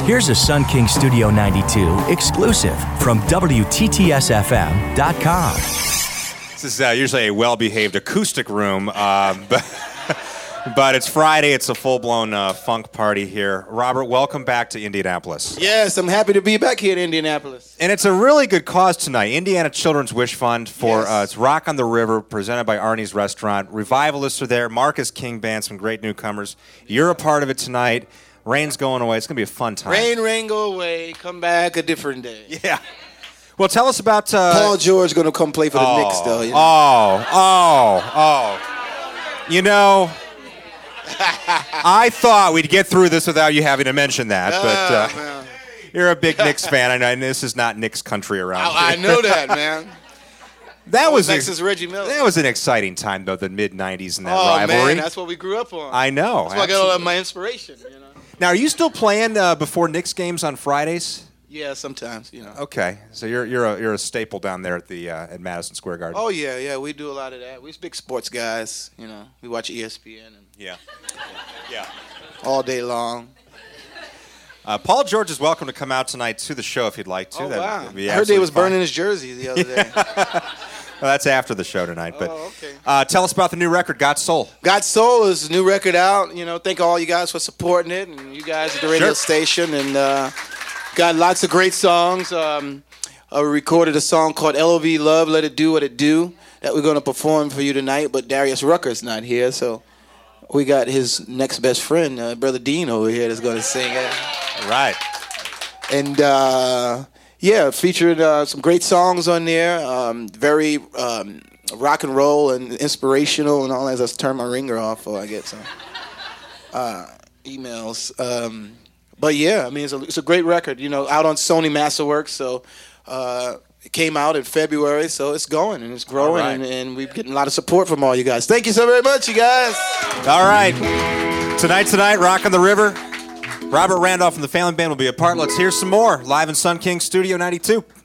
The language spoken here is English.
Here's a Sun King Studio 92 exclusive from WTTSFM.com. This is usually a well-behaved acoustic room, but it's Friday. It's a full-blown funk party here. Robert, welcome back to Indianapolis. Yes, I'm happy to be back here in Indianapolis. And it's a really good cause tonight. Indiana Children's Wish Fund for it's Rock on the River, presented by Arnie's Restaurant. Revivalists are there. Marcus King Band, some great newcomers. You're a part of it tonight. Rain's going away. It's going to be a fun time. Rain, go away. Come back a different day. Yeah. Well, tell us about... Paul George going to come play for the Knicks, though. You know? You know, I thought we'd get through this without you having to mention that, but you're a big Knicks fan. I know, and this is not Knicks country around here. I know that, man. That was Reggie Miller. That was an exciting time, though, the mid-'90s and that rivalry. Oh, man, that's what we grew up on. I know. That's why I got all of my inspiration, you know. Now, are you still playing before Knicks games on Fridays? Yeah, sometimes, you know. Okay, so you're a staple down there at Madison Square Garden. Oh yeah, we do a lot of that. We're big sports guys, you know. We watch ESPN and yeah, all day long. Paul George is welcome to come out tonight to the show if he'd like to. Oh, wow. I heard they was burning his jersey the other day. Well, that's after the show tonight. But okay. Tell us about the new record, Got Soul. Got Soul is a new record out. You know, thank all you guys for supporting it, and you guys at the radio station, and got lots of great songs. I recorded a song called LOV Love, Let It Do What It Do, that we're going to perform for you tonight, but Darius Rucker's not here, so we got his next best friend, Brother Dean over here, that's going to sing it. Right. And, featured some great songs on there, very rock and roll and inspirational and all that. I turn my ringer off before I get some emails. But yeah, I mean, it's a great record, you know, out on Sony Masterworks. So it came out in February, so it's going and it's growing, and we're getting a lot of support from all you guys. Thank you so very much, you guys. All right. Tonight, Rock on the River. Robert Randolph from the Family Band will be a part. Let's hear some more live in Sun King Studio 92.